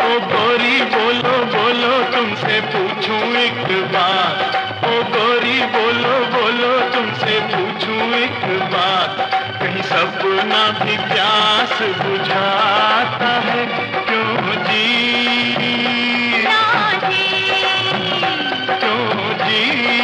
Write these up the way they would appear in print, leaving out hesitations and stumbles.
ओ गोरी बोलो बोलो तुमसे पूछूं एक बात, ओ गोरी बोलो बोलो तुमसे पूछूं एक बात, कहीं सपना भी प्यास बुझाता है क्यों जी, क्यों जी।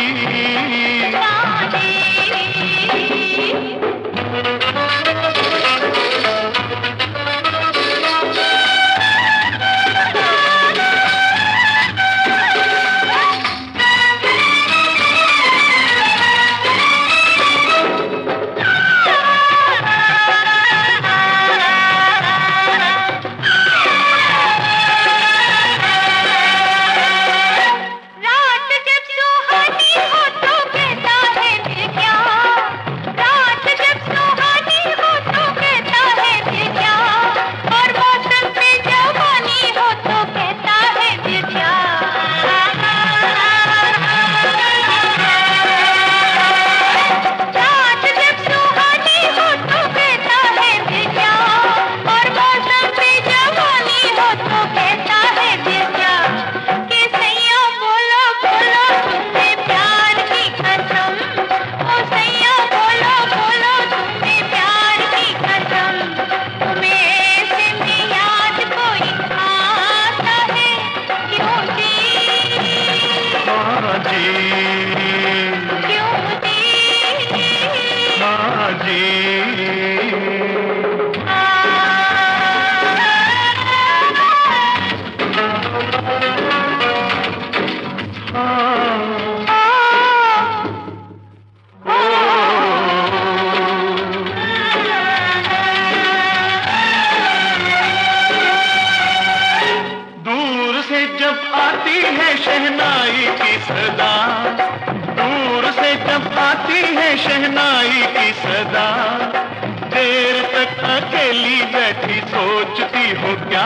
जब आती है शहनाई की सदा, दूर से जब आती है शहनाई की सदा, देर तक अकेली बैठी सोचती हो क्या,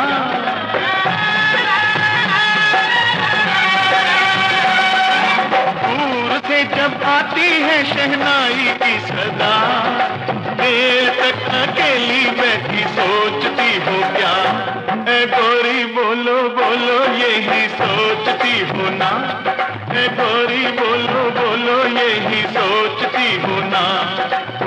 दूर से जब आती है शहनाई की सदा, देर तक अकेली बैठी सोचती हो क्या, ए गोरी बोलो बोलो यही सोचती हो ना, ए गोरी बोलो बोलो यही सोचती हो ना।